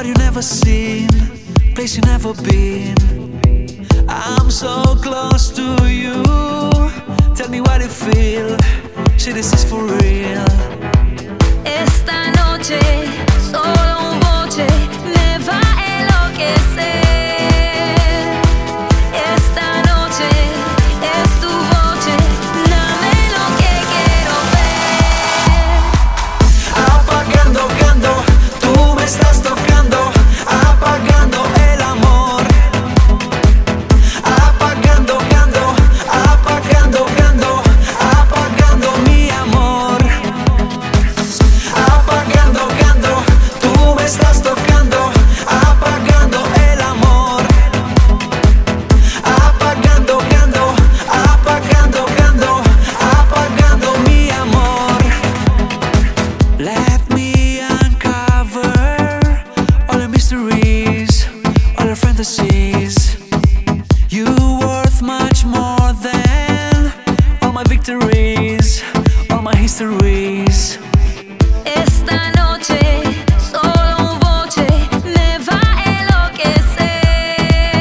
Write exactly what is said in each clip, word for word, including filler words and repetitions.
what you never seen, place you never been. I'm so close to you. Tell me what you feel. Shit, this is for real. Esta noche solo un voce me va a enloquecer. Esta noche es tu voce, dame lo que quiero ver. Apagando, cando, tú me estás tocando. Apagando el amor. Apagando, cando, apagando, cando, apagando mi amor. Apagando, cando, tú me estás tocando. Apagando el amor. Apagando, cando, apagando, cando, apagando mi amor. Let me uncover all the mysteries, all the fantasies. You worth much more than all my victories, all my histories. Esta noche solo un voce me va a enloquecer.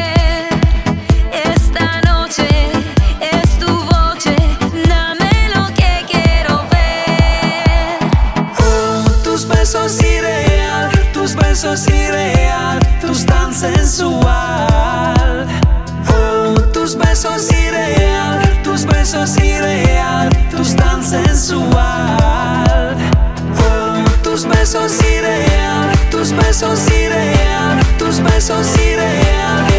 Esta noche es tu voce, dame lo que quiero ver. Oh, tus besos irreal, tus besos irreal, tus tan sensual. Oh, tus besos irreal, tus besos irreal, tus tan sensual. Oh, tus besos irreal, tus besos irreal, tus besos irreal.